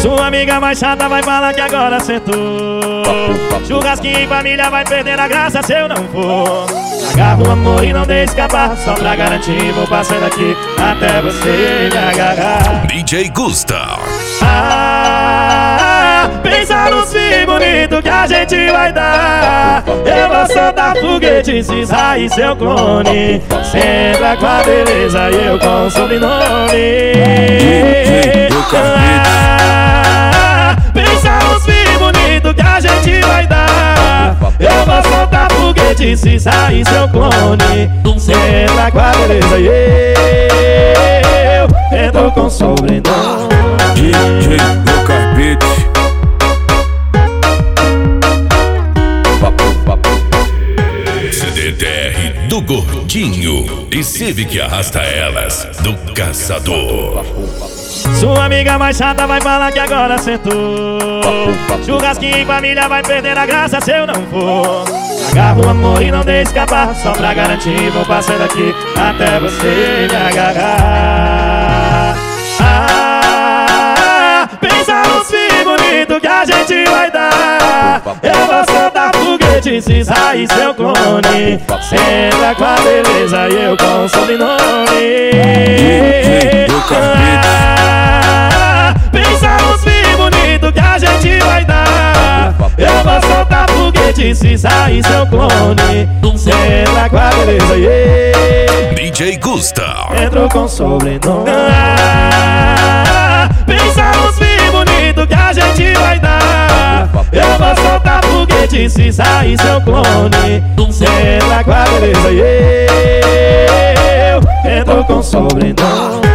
Sua amiga mais chata vai falar que agora sentou. Churrasquinho em família vai perder a graça se eu não for. Agarra o amor e não deixe escapar. Só pra garantir vou passando aqui até você me agarrar. DJ Gusta. Pensa nos filhos bonitos que a gente vai dar. Eu vou soltar foguete, cisar e seu clone. Sempre com a beleza e eu com o sobrenome. Pensa nos filhos bonitos que a gente vai dar. Eu vou soltar foguete, cisar e seu clone. Sempre com a beleza e eu entro com o sobrenome. DJ Lucas Beats. CDTR do Gordinho e Civic arrasta elas do Caçador. Sua amiga mais chata vai falar que agora sentou. Churrasquinho em família vai perder a graça se eu não for. Agarra o amor e não deixe escapar. Só pra garantir vou passando aqui até você me agarrar. Pensa nos filhos bonitos que a gente vai dar. Eu vou soltar foguete, cisar e seu clone. Sempre com a beleza e eu com o sobrenome. Pensa nos filhos bonitos que a gente vai dar. Eu vou soltar foguete, cisar e seu clone. Sempre com a beleza e DJ Gusta. entro com sobrenome. Pensa nos filhos bonitos que a gente vai dar. Eu vou soltar foguete, cisar e seu clone. Sempre com a beleza e eu entro com sobrenome.